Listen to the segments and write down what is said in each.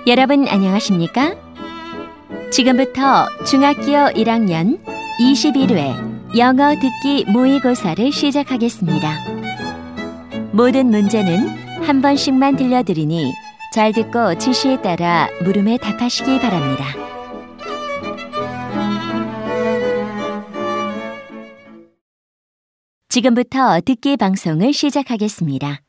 여러분 안녕하십니까? 지금부터 중학교 1학년 21회 영어 듣기 모의고사를 시작하겠습니다. 모든 문제는 한 번씩만 들려드리니 잘 듣고 지시에 따라 물음에 답하시기 바랍니다. 지금부터 듣기 방송을 시작하겠습니다.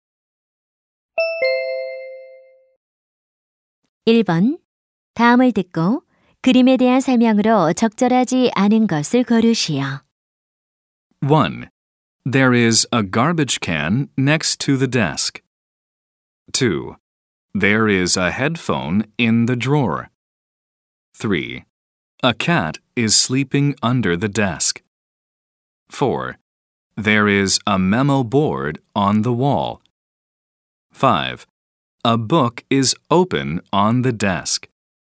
1번. 다음을 듣고 그림에 대한 설명으로 적절하지 않은 것을 고르시오. 1. There is a garbage can next to the desk. 2. There is a headphone in the drawer. 3. A cat is sleeping under the desk. 4. There is a memo board on the wall. 5. A book is open on the desk.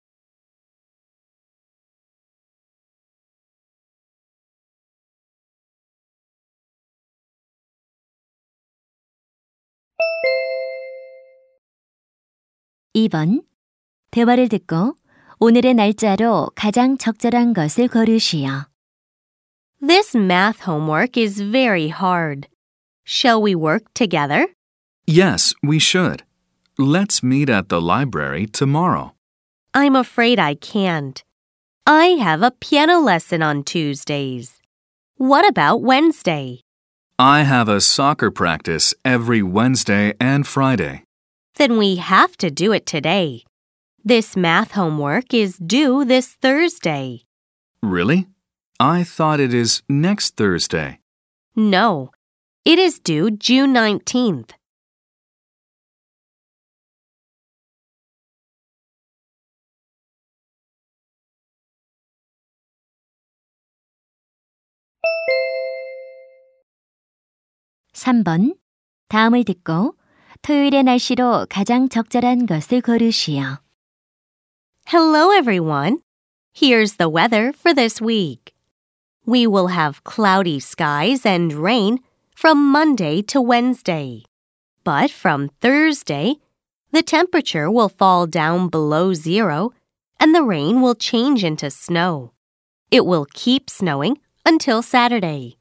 (2번) 대화를 듣고 오늘의 날짜로 가장 적절한 것을 고르시오. This math homework is very hard. Shall we work together? Yes, we should. Let's meet at the library tomorrow. I'm afraid I can't. I have a piano lesson on Tuesdays. What about Wednesday? I have a soccer practice every Wednesday and Friday. Then we have to do it today. This math homework is due this Thursday. Really? I thought it is next Thursday. No, it is due June 19th. (3번) 다음을 듣고 토요일의 날씨로 가장 적절한 것을 고르시오. Hello, everyone. Here's the weather for this week. We will have cloudy skies and rain from Monday to Wednesday. But from Thursday, the temperature will fall down below zero and the rain will change into snow. It will keep snowing until Saturday.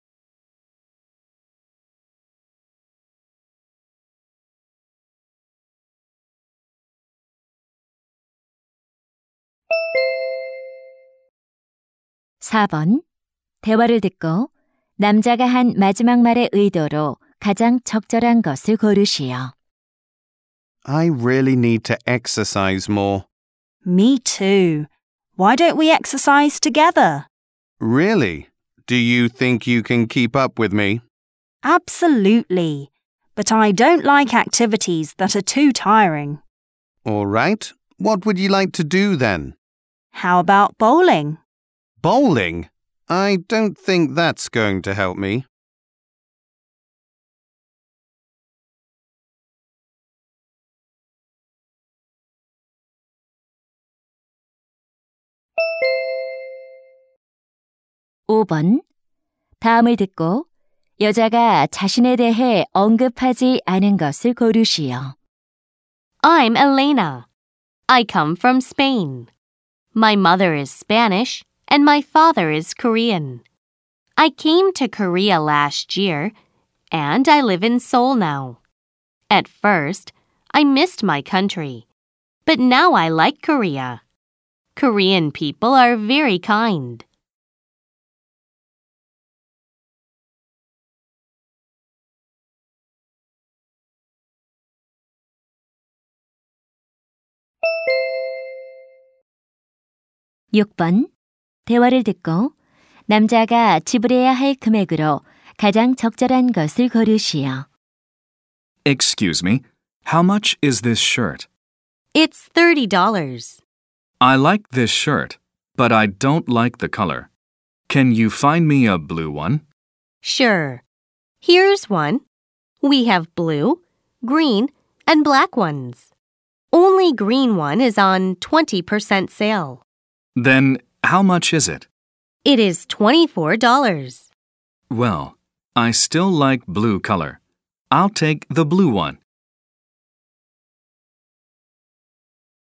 (4번) 대화를 듣고 남자가 한 마지막 말의 의도로 가장 적절한 것을 고르시오. I really need to exercise more. Me too. Why don't we exercise together? Really? Do you think you can keep up with me? Absolutely. But I don't like activities that are too tiring. All right. What would you like to do then? How about bowling? Bowling? I don't think that's going to help me. (5번) 다음을 듣고 여자가 자신에 대해 언급하지 않은 것을 고르시오. I'm Elena. I come from Spain. My mother is Spanish and my father is Korean. I came to Korea last year and I live in Seoul now. At first, I missed my country, but now I like Korea. Korean people are very kind. (6번) 대화를 듣고 남자가 지불해야 할 금액으로 가장 적절한 것을 고르시오. Excuse me, how much is this shirt? It's $30. I like this shirt, but I don't like the color. Can you find me a blue one? Sure. Here's one. We have blue, green, and black ones. Only green one is on 20% sale. Then how much is it? It is $24. Well, I still like blue color. I'll take the blue one.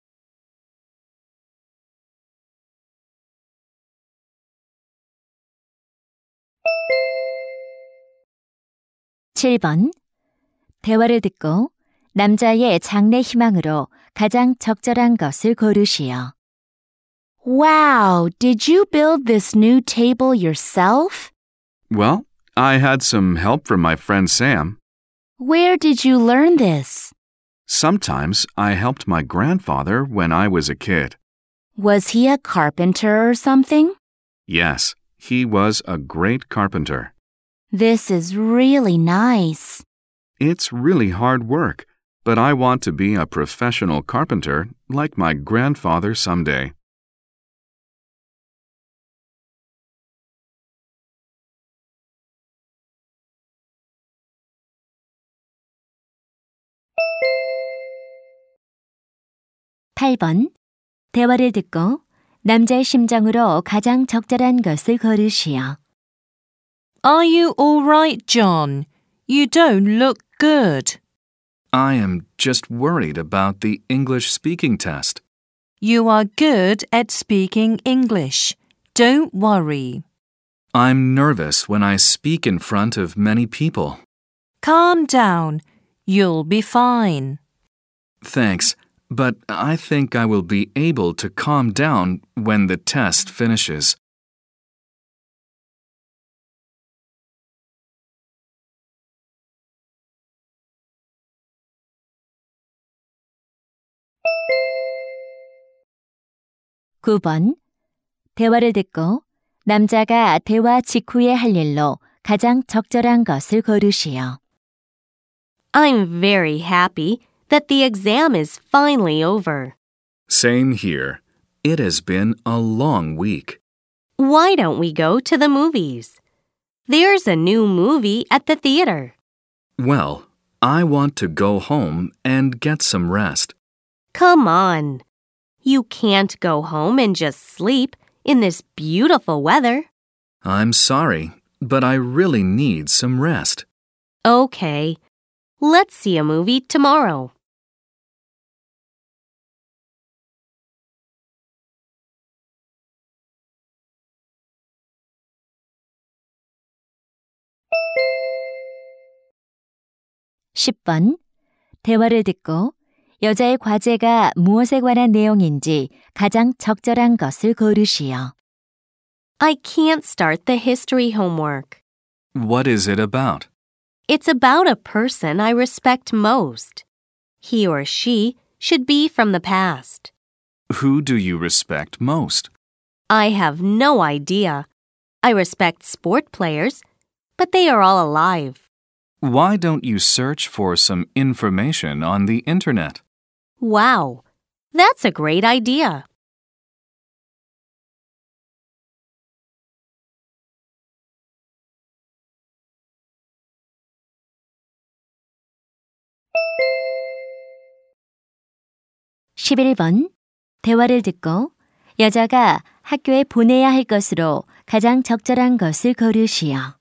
7번. 대화를 듣고 남자의 장래 희망으로 가장 적절한 것을 고르시오. Wow, did you build this new table yourself? Well, I had some help from my friend Sam. Where did you learn this? Sometimes I helped my grandfather when I was a kid. Was he a carpenter or something? Yes, he was a great carpenter. This is really nice. It's really hard work, but I want to be a professional carpenter like my grandfather someday. (8번) 대화를 듣고 남자의 심정으로 가장 적절한 것을 고르시오. Are you all right, John? You don't look good. I am just worried about the English speaking test. You are good at speaking English. Don't worry. I'm nervous when I speak in front of many people. Calm down. You'll be fine. Thanks, but I think I will be able to calm down when the test finishes. (9번) 대화를 듣고 남자가 대화 직후에 할 일로 가장 적절한 것을 고르시오. I'm very happy that the exam is finally over. Same here. It has been a long week. Why don't we go to the movies? There's a new movie at the theater. Well, I want to go home and get some rest. Come on. You can't go home and just sleep in this beautiful weather. I'm sorry, but I really need some rest. Okay. Let's see a movie tomorrow. (10번) 대화를 듣고 여자의 과제가 무엇에 관한 내용인지 가장 적절한 것을 고르시오. I can't start the history homework. What is it about? It's about a person I respect most. He or she should be from the past. Who do you respect most? I have no idea. I respect sport players, but they are all alive. Why don't you search for some information on the internet? Wow, that's a great idea. (11번) 대화를 듣고 여자가 학교에 보내야 할 것으로 가장 적절한 것을 고르시오.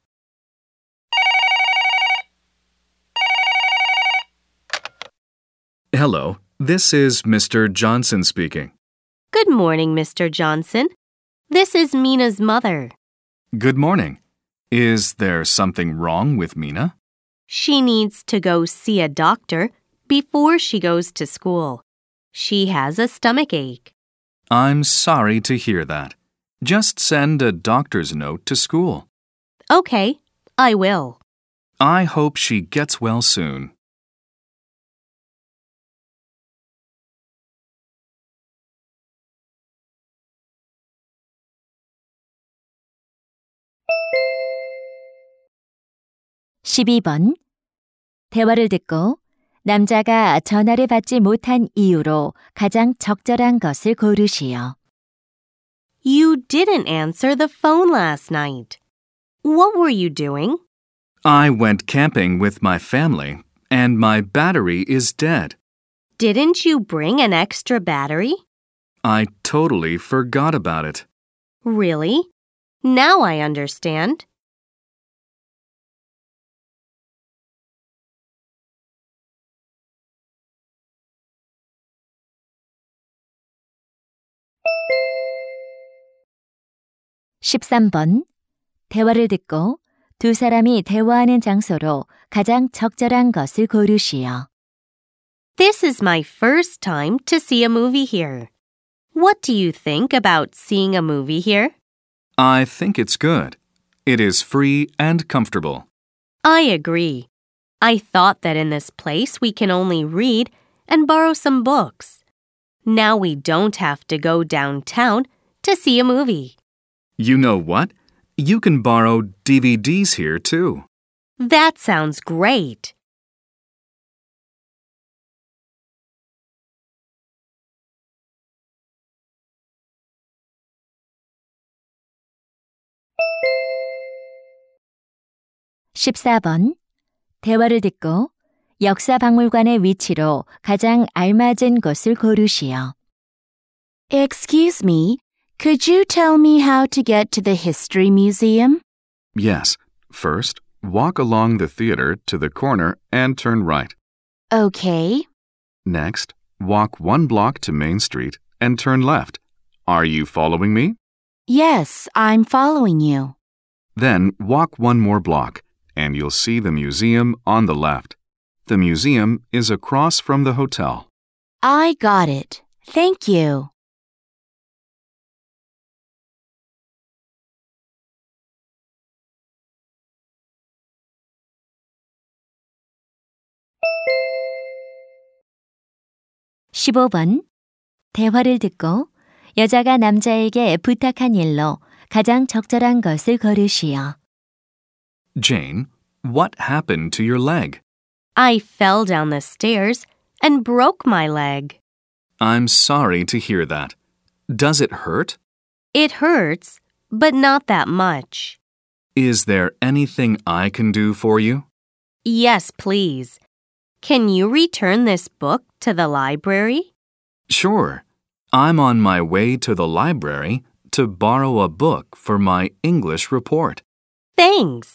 Hello, this is Mr. Johnson speaking. Good morning, Mr. Johnson. This is Mina's mother. Good morning. Is there something wrong with Mina? She needs to go see a doctor before she goes to school. She has a stomach ache. I'm sorry to hear that. Just send a doctor's note to school. Okay, I will. I hope she gets well soon. (12번) 대화를 듣고 남자가 전화를 받지 못한 이유로 가장 적절한 것을 고르시오. You didn't answer the phone last night. What were you doing? I went camping with my family, and my battery is dead. Didn't you bring an extra battery? I totally forgot about it. Really? Now I understand. (13번) 대화를 듣고 두 사람이 대화하는 장소로 가장 적절한 것을 고르시오. This is my first time to see a movie here. What do you think about seeing a movie here? I think it's good. It is free and comfortable. I agree. I thought that in this place we can only read and borrow some books. Now we don't have to go downtown to see a movie. You know what? You can borrow DVDs here too. That sounds great. (14번) 대화를 듣고 역사박물관의 위치로 가장 알맞은 곳을 고르시오. Excuse me, could you tell me how to get to the History Museum? Yes. First, walk along the theater to the corner and turn right. Okay. Next, walk 1 block to Main Street and turn left. Are you following me? Yes, I'm following you. Then walk 1 more block, and you'll see the museum on the left. The museum is across from the hotel. I got it. Thank you. (15번) 대화를 듣고 여자가 남자에게 부탁한 일로 가장 적절한 것을 고르시오. Jane, what happened to your leg? I fell down the stairs and broke my leg. I'm sorry to hear that. Does it hurt? It hurts, but not that much. Is there anything I can do for you? Yes, please. Can you return this book to the library? Sure. I'm on my way to the library to borrow a book for my English report. Thanks.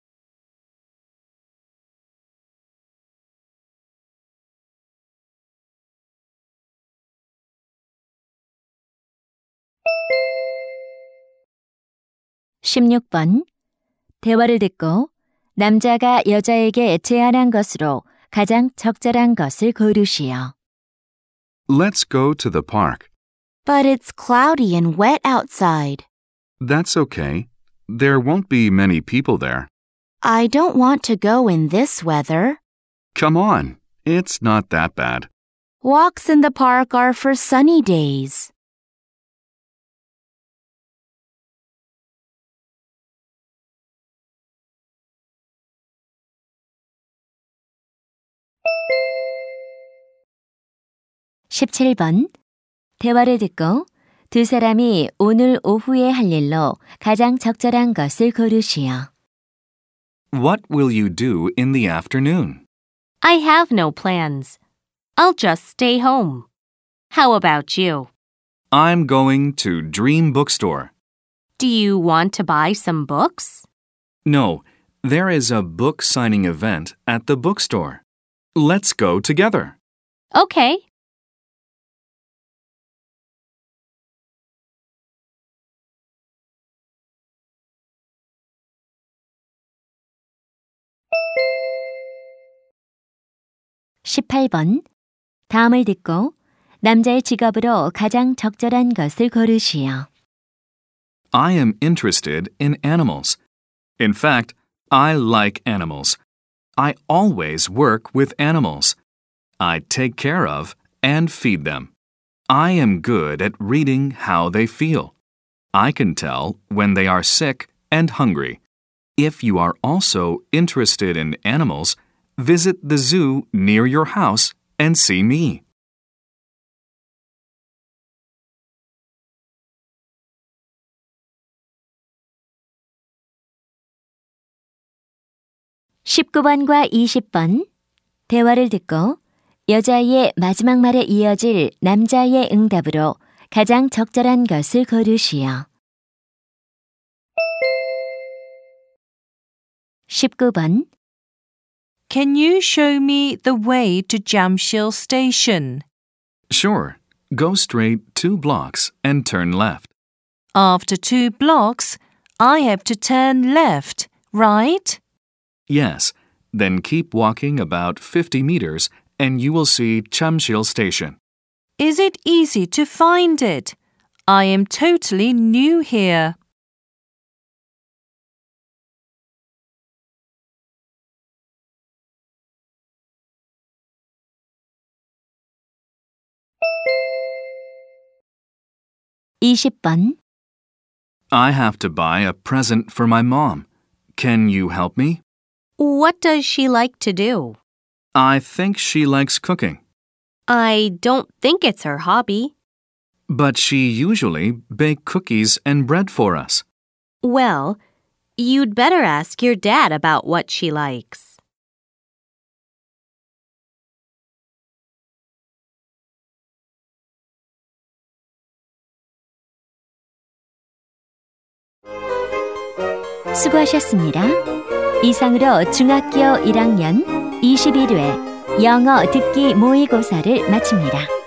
(16번) 대화를 듣고 남자가 여자에게 제안한 것으로 가장 적절한 것을 고르시오. Let's go to the park. But it's cloudy and wet outside. That's okay. There won't be many people there. I don't want to go in this weather. Come on. It's not that bad. Walks in the park are for sunny days. (17번) 대화를 듣고 두 사람이 오늘 오후에 할 일로 가장 적절한 것을 고르시오. What will you do in the afternoon? I have no plans. I'll just stay home. How about you? I'm going to Dream Bookstore. Do you want to buy some books? No, there is a book signing event at the bookstore. Let's go together. Okay. (18번) 다음을 듣고 남자의 직업으로 가장 적절한 것을 고르시오. I am interested in animals. In fact, I like animals. I always work with animals. I take care of and feed them. I am good at reading how they feel. I can tell when they are sick and hungry. If you are also interested in animals, visit the zoo near your house and see me. (19번과 20번) 대화를 듣고 여자의 마지막 말에 이어질 남자의 응답으로 가장 적절한 것을 고르시오. 19번 Can you show me the way to Jamshil Station? Sure. Go straight 2 blocks and turn left. After 2 blocks, I have to turn left. right? Yes, then keep walking about 50 meters and you will see Chamsil Station. Is it easy to find it? I am totally new here. (20번) I have to buy a present for my mom. Can you help me? What does she like to do? I think she likes cooking. I don't think it's her hobby. But she usually bakes cookies and bread for us. Well, you'd better ask your dad about what she likes. 수고하셨습니다. 이상으로 중학교 1학년 21회 영어 듣기 모의고사를 마칩니다.